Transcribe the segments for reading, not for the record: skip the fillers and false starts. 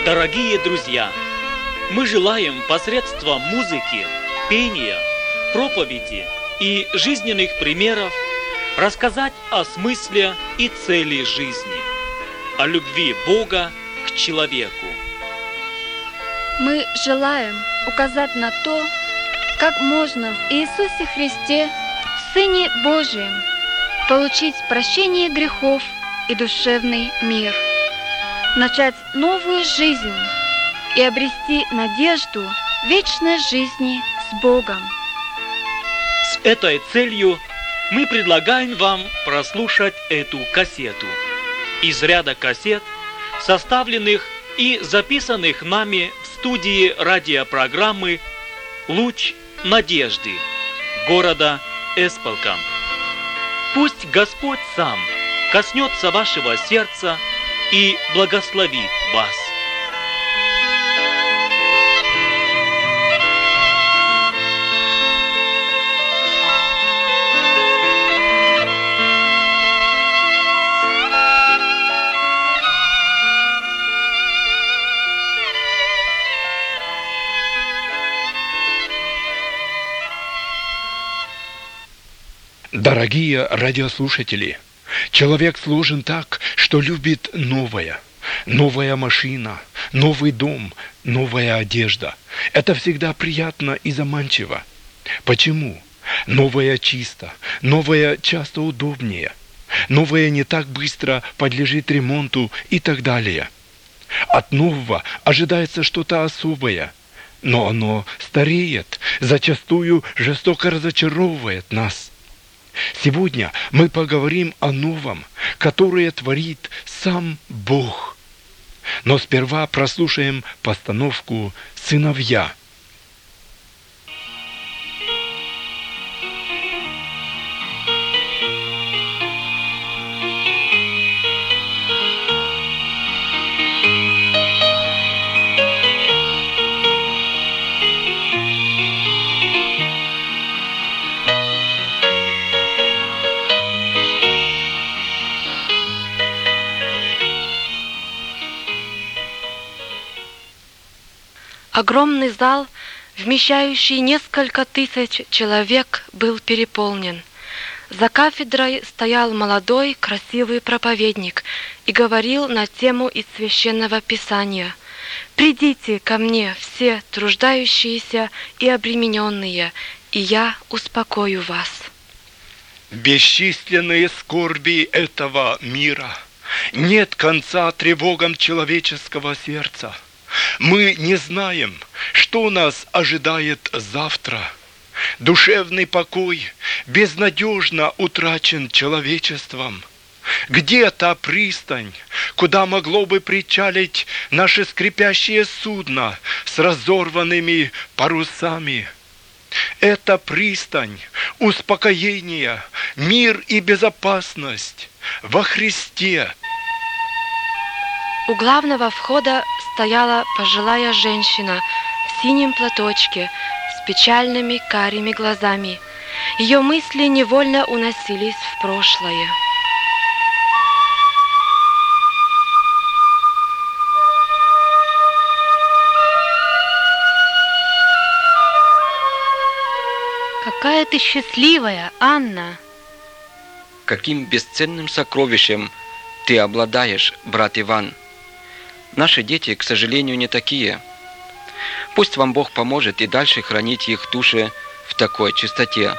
Дорогие друзья, мы желаем посредством музыки, пения, проповеди и жизненных примеров рассказать о смысле и цели жизни, о любви Бога к человеку. Мы желаем указать на то, как можно в Иисусе Христе, Сыне Божьем, получить прощение грехов и душевный мир, начать новую жизнь и обрести надежду вечной жизни с Богом. С этой целью мы предлагаем вам прослушать эту кассету из ряда кассет, составленных и записанных нами в студии радиопрограммы «Луч надежды» города Эспалкам. Пусть Господь сам коснется вашего сердца и благословит вас. Дорогие радиослушатели, человек сложен так, что любит новое. Новая машина, новый дом, новая одежда. Это всегда приятно и заманчиво. Почему? Новое чисто, новое часто удобнее. Новое не так быстро подлежит ремонту и так далее. От нового ожидается что-то особое, но оно стареет, зачастую жестоко разочаровывает нас. Сегодня мы поговорим о новом, которое творит сам Бог. Но сперва прослушаем постановку «Сыновья». Огромный зал, вмещающий несколько тысяч человек, был переполнен. За кафедрой стоял молодой, красивый проповедник и говорил на тему из Священного Писания: «Придите ко мне, все труждающиеся и обремененные, и я успокою вас». Бесчисленные скорби этого мира. Нет конца тревогам человеческого сердца. Мы не знаем, что нас ожидает завтра. Душевный покой безнадежно утрачен человечеством. Где та пристань, куда могло бы причалить наше скрипящее судно с разорванными парусами? Это пристань, успокоение, мир и безопасность во Христе. У главного входа стояла пожилая женщина в синем платочке с печальными карими глазами. Ее мысли невольно уносились в прошлое. Какая ты счастливая, Анна! Каким бесценным сокровищем ты обладаешь, брат Иван! Наши дети, к сожалению, не такие. Пусть вам Бог поможет и дальше хранить их души в такой чистоте.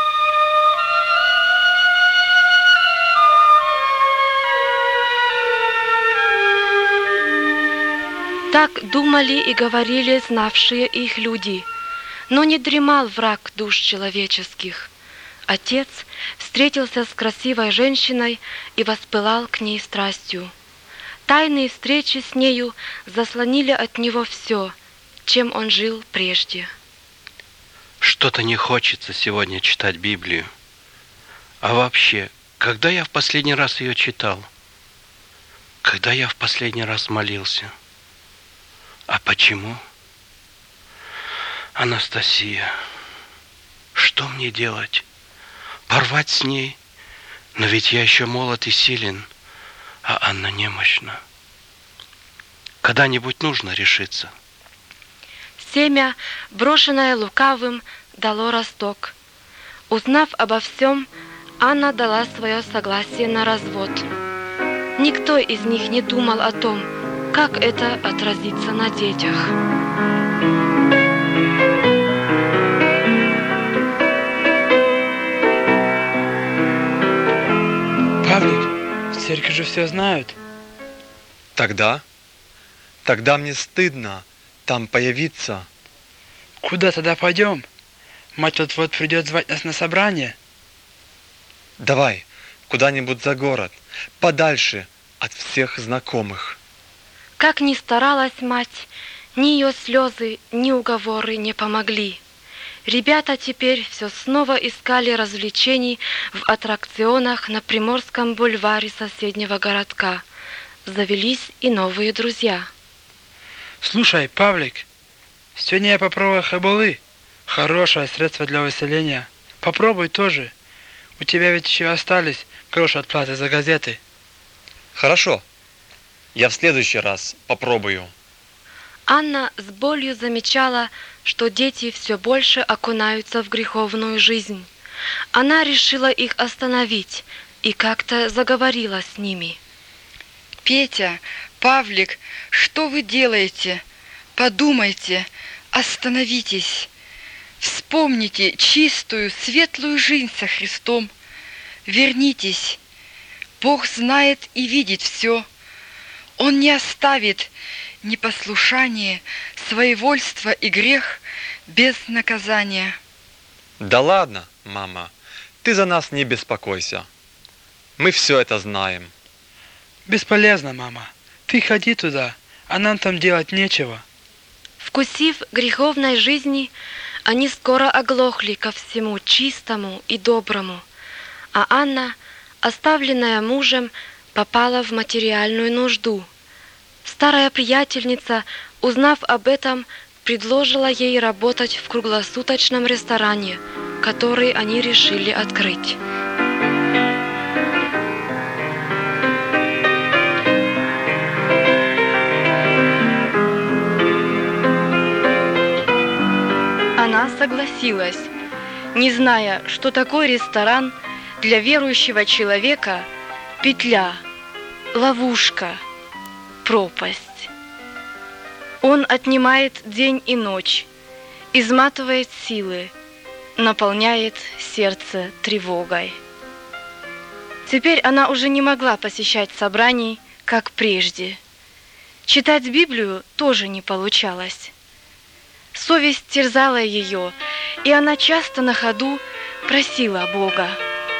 Так думали и говорили знавшие их люди, но не дремал враг душ человеческих. Отец встретился с красивой женщиной и воспылал к ней страстью. Тайные встречи с нею заслонили от него все, чем он жил прежде. Что-то не хочется сегодня читать Библию. А вообще, когда я в последний раз ее читал? Когда я в последний раз молился? А почему? Анастасия, что мне делать? Порвать с ней? Но ведь я еще молод и силен, а Анна немощна. Когда-нибудь нужно решиться. Семя, брошенное лукавым, дало росток. Узнав обо всем, Анна дала свое согласие на развод. Никто из них не думал о том, как это отразится на детях. Павлик, в церкви же все знают. Тогда мне стыдно там появиться. Куда тогда пойдем? Мать вот-вот придет звать нас на собрание. Давай куда-нибудь за город, подальше от всех знакомых. Как ни старалась мать, ни ее слезы, ни уговоры не помогли. Ребята теперь все снова искали развлечений в аттракционах на Приморском бульваре соседнего городка. Завелись и новые друзья. Слушай, Павлик, сегодня я попробую хабалы. Хорошее средство для выселения. Попробуй тоже. У тебя ведь еще остались гроши от платы за газеты. Хорошо. Я в следующий раз попробую. Анна с болью замечала, что дети все больше окунаются в греховную жизнь. Она решила их остановить и как-то заговорила с ними. Петя, Павлик, что вы делаете? Подумайте, остановитесь. Вспомните чистую, светлую жизнь со Христом. Вернитесь. Бог знает и видит все. Он не оставит непослушание, своевольство и грех без наказания. Да ладно, мама, ты за нас не беспокойся. Мы все это знаем. Бесполезно, мама. Ты ходи туда, а нам там делать нечего. Вкусив греховной жизни, они скоро оглохли ко всему чистому и доброму, а Анна, оставленная мужем, попала в материальную нужду. Старая приятельница, узнав об этом, предложила ей работать в круглосуточном ресторане, который они решили открыть. Она согласилась, не зная, что такой ресторан для верующего человека – петля, ловушка, пропасть. Он отнимает день и ночь, изматывает силы, наполняет сердце тревогой. Теперь она уже не могла посещать собраний, как прежде. Читать Библию тоже не получалось. Совесть терзала ее, и она часто на ходу просила Бога.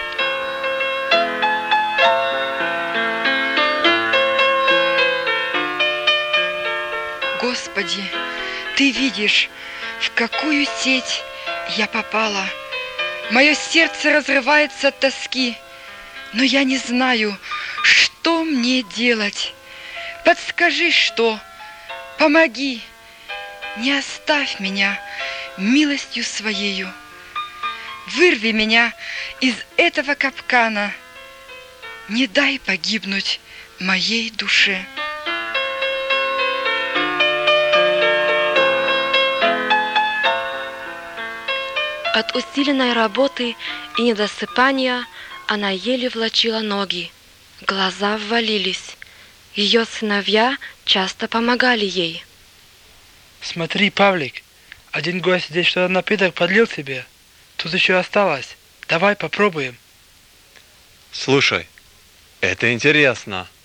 Господи, Ты видишь, в какую сеть я попала. Мое сердце разрывается от тоски, но я не знаю, что мне делать. Подскажи, что? Помоги. Не оставь меня милостью Своею. Вырви меня из этого капкана. Не дай погибнуть моей душе. От усиленной работы и недосыпания она еле влачила ноги. Глаза ввалились. Ее сыновья часто помогали ей. Смотри, Павлик, один гость здесь что-то напиток подлил себе. Тут еще осталось. Давай попробуем. Слушай, это интересно.